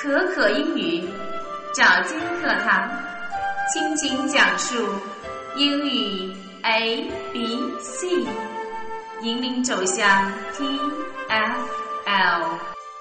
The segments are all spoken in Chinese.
可可英语早间课堂，倾情讲述英语 ABC， 引领走向 TFL。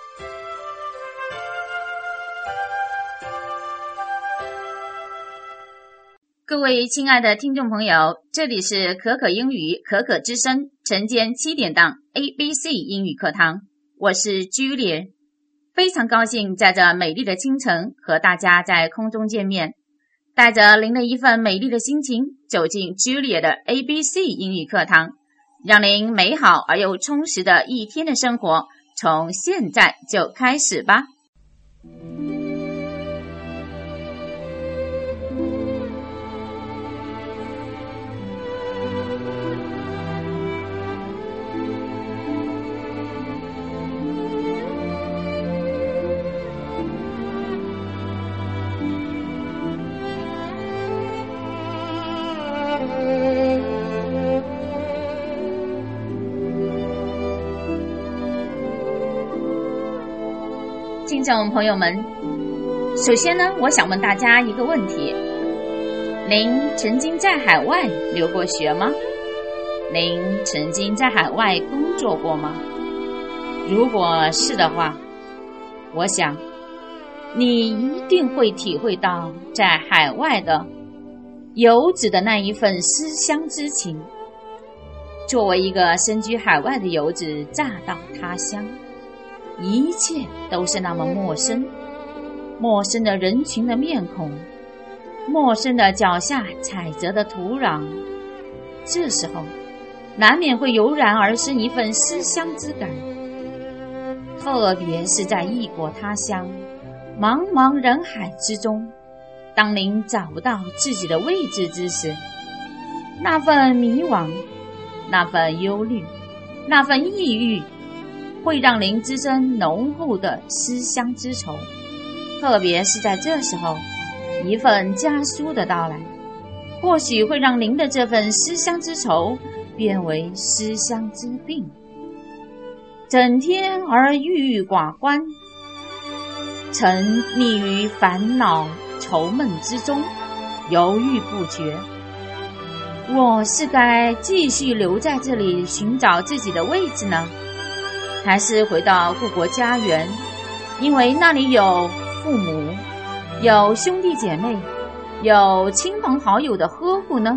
各位亲爱的听众朋友，这里是可可英语可可之声晨间7点档 ABC 英语课堂，我是 Julia， 非常高兴在这美丽的清晨和大家在空中见面，带着您的一份美丽的心情走进 Julia 的 ABC 英语课堂，让您美好而又充实的一天的生活从现在就开始吧。听众朋友们，首先呢，我想问大家一个问题：您曾经在海外留过学吗？您曾经在海外工作过吗？如果是的话，我想你一定会体会到在海外的游子的那一份思乡之情。作为一个身居海外的游子，乍到他乡，一切都是那么陌生，陌生的人群的面孔，陌生的脚下踩着的土壤，这时候难免会油然而生一份思乡之感。特别是在异国他乡，茫茫人海之中，当您找不到自己的位置之时，那份迷惘，那份忧虑，那份抑郁，会让您滋生浓厚的思乡之愁。特别是在这时候，一份家书的到来，或许会让您的这份思乡之愁变为思乡之病，整天而郁郁寡欢，沉溺于烦恼愁闷之中，犹豫不决。我是该继续留在这里寻找自己的位置呢，还是回到故国家园，因为那里有父母，有兄弟姐妹，有亲朋好友的呵护呢？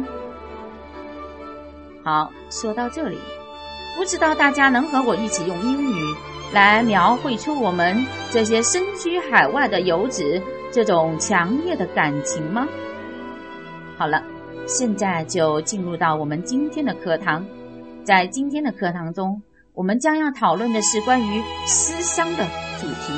好，说到这里，不知道大家能和我一起用英语来描绘出我们这些身居海外的游子这种强烈的感情吗？好了，现在就进入到我们今天的课堂。在今天的课堂中，我们将要讨论的是关于思乡的主题。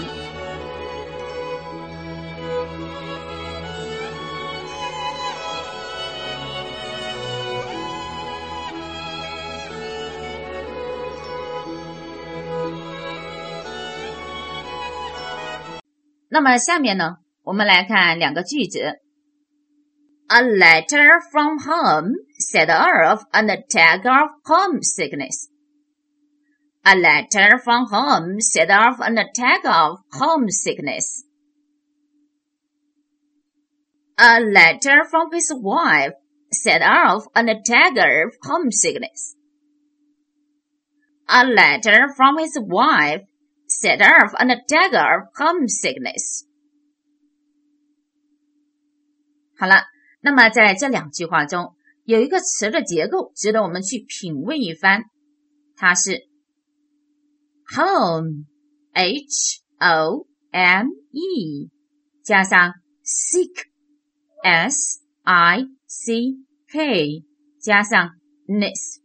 那么下面呢，我们来看两个句子。A letter from home set off an attack of homesickness. A letter from home set off an attack of homesickness. A letter from his wife set off an attack of homesickness. A letter from his wife set off an attack of homesickness. 好了，那么在这两句话中，有一个词的结构值得我们去品味一番，它是 home H-O-M-E 加上 sick S-I-C-K 加上 ness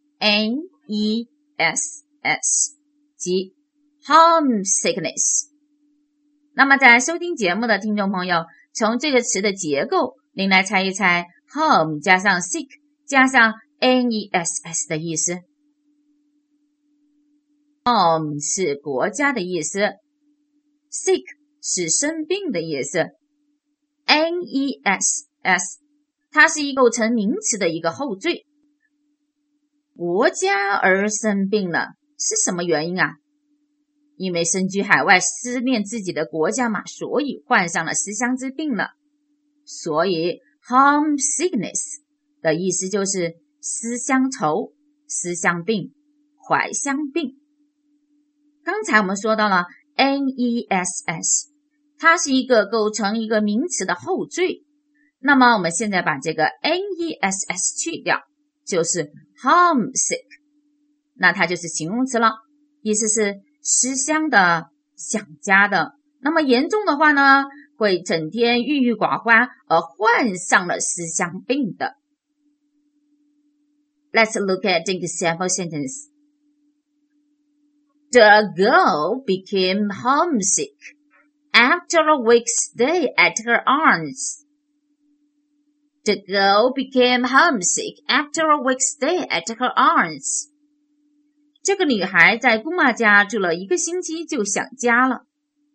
N-E-S-S 即 homesickness。 那么在收听节目的听众朋友，从这个词的结构，您来猜一猜 home 加上 sick 加上 N-E-S-S 的意思。home 是国家的意思， sick 是生病的意思， N-E-S-S 它是一个构成名词的一个后缀。国家而生病了，是什么原因啊？ 因为身居海外思念自己的国家嘛，所以患上了思乡之病了。所以 homesickness 的意思就是思乡愁、思乡病、怀乡病。刚才我们说到了 ness， 它是一个构成一个名词的后缀，那么我们现在把这个 ness 去掉，就是 homesick， 那它就是形容词了，意思是思乡的、想家的。那么严重的话呢，会整天郁郁寡欢而患上了思乡病的。Let's look at the example sentence. The girl became homesick after a week's stay at her aunt's. The girl became homesick after a week's stay at her aunt's. 这个女孩在姑妈家住了1个星期就想家了。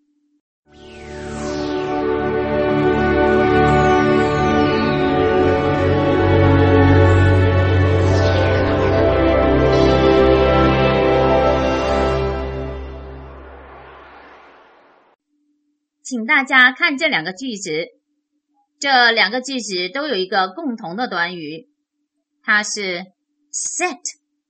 请大家看这2个句子，这2个句子都有一个共同的短语，它是 set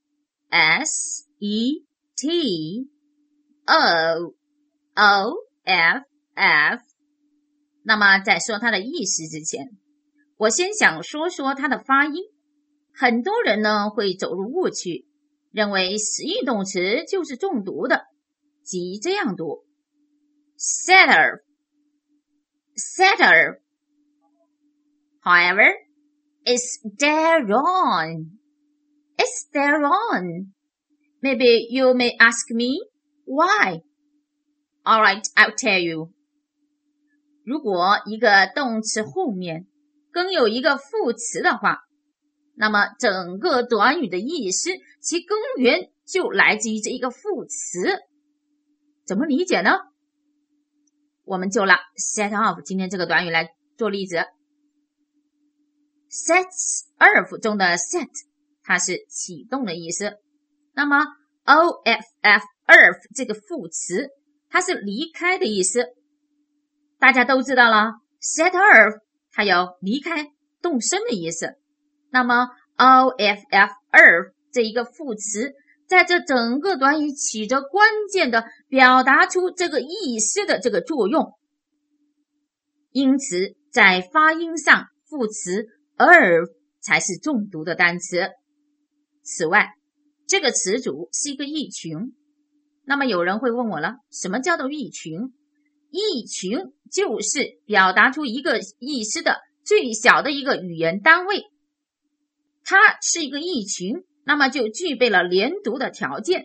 S-E-T-O-O-F-F。 那么在说它的意思之前，我先想说说它的发音。很多人呢会走入误区，认为实义动词就是重读的，即这样读 setter setter. However, it's there wrong. It's there wrong. Maybe you may ask me why. All right, I'll tell you. 如果一个动词后面更有一个副词的话，那么整个短语的意思其根源就来自于这一个副词。怎么理解呢？我们就拿 set off 今天这个短语来做例子。sets off 中的 set 它是启动的意思，那么 off off 这个副词它是离开的意思。大家都知道了 set off 它有离开动身的意思，那么 off off 这一个副词在这整个短语起着关键的表达出这个意思的这个作用，因此在发音上副词 off 才是重读的单词。此外，这个词组是一个意群。那么有人会问我了，什么叫做意群？意群就是表达出一个意思的最小的一个语言单位，它是一个意群，那么就具备了连读的条件。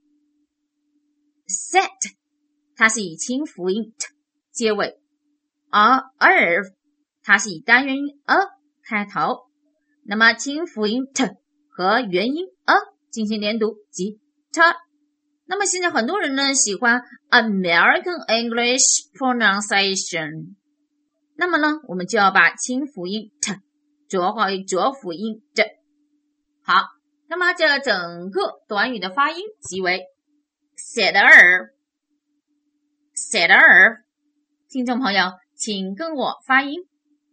set 它是以清辅音 t 结尾，而 off 它是以单元音 a 开头，那么清辅音 t 和元音 a 进行连读，即 t。 那么现在很多人呢喜欢 American English pronunciation， 那么呢我们就要把清辅音 t 浊化为浊辅音 d。 好，那么这整个短语的发音即为 setter setter。 听众朋友请跟我发音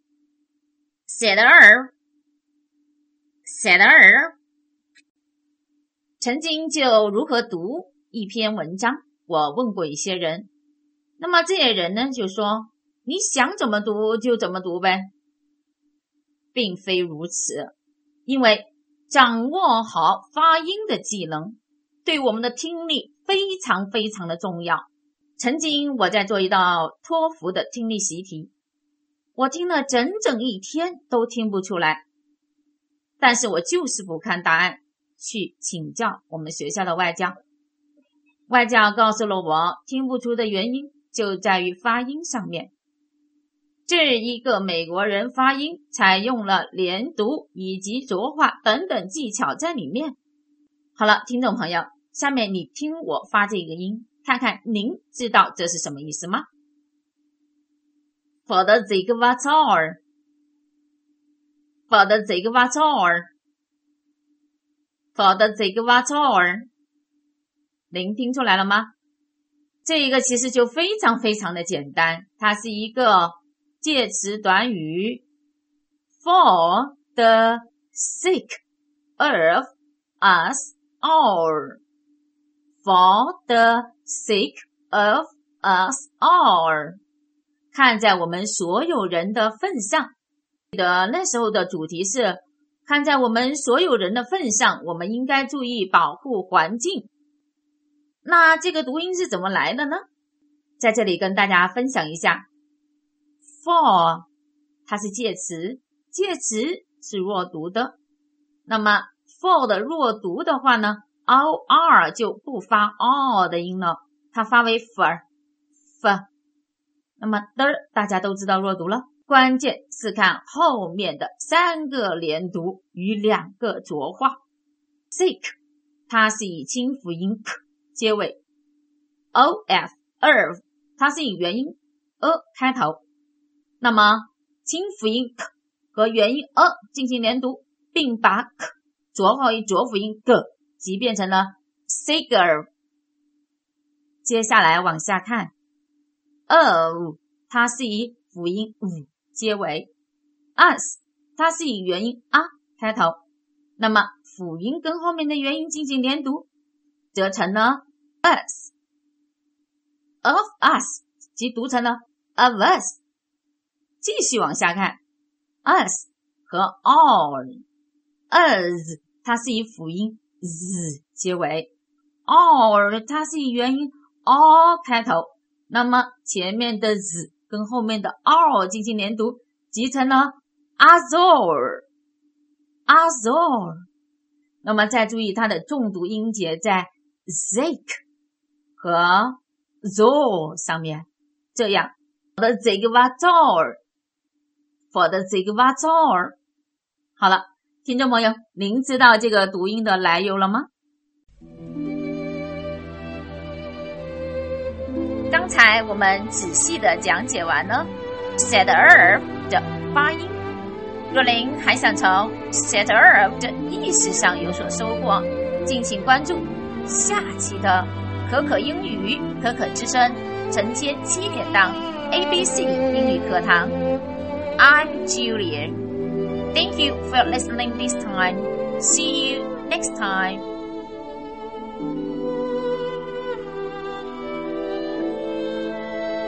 setter setter。 曾经就如何读一篇文章，我问过一些人，那么这些人呢就说你想怎么读就怎么读呗，并非如此。因为掌握好发音的技能对我们的听力非常非常的重要。曾经我在做一道托福的听力习题，我听了整整1天都听不出来，但是我就是不看答案，去请教我们学校的外教。外教告诉了我听不出的原因就在于发音上面，这一个美国人发音采用了连读以及浊化等等技巧在里面。好了，听众朋友，下面你听我发这个音，看看您知道这是什么意思吗？ For the zig what's all For the zig what's all For the zig what's all 您听出来了吗？ 这个其实就非常非常的简单，它是一个介词短语 for the sake of us all. For the sake of us all. 看在我们所有人的份上。记得那时候的主题是看在我们所有人的份上，我们应该注意保护环境。那这个读音是怎么来的呢？在这里跟大家分享一下。For 它是介词，介词是弱读的。那么 for 的弱读的话呢 ，r 就不发 r 的音了，它发为 f。那么的大家都知道弱读了，关键是看后面的3个连读与2个浊化。sake 它是以清辅音 k 结尾 of 它是以元音 开头。那么清辅音 k 和元音进行连读，并把 k 浊化为浊辅音 g 即变成了 cigar。 接下来往下看 of 它是以辅音 结尾 us 它是以元音 a 开头。那么辅音跟后面的元音进行连读，则成了 us of us， 即读成了 of us。 继续往下看 us 和 all。 us 它是以辅音 z 结尾， all 它是以元音 r 开头。那么前面的 z 跟后面的 r 进行连读，即成了 azor。 那么再注意它的重读音节在 zake 和 zor 上面，这样 for the zigvator。 好了，听众朋友，您知道这个读音的来由了吗？刚才我们仔细的讲解完了 set of 的发音，若您还想从 set of 的意识上有所收获，敬请关注下期的可可英语可可之声承接7点档 ABC 英语课堂。 I'm Julia. Thank you for listening this time. See you next time.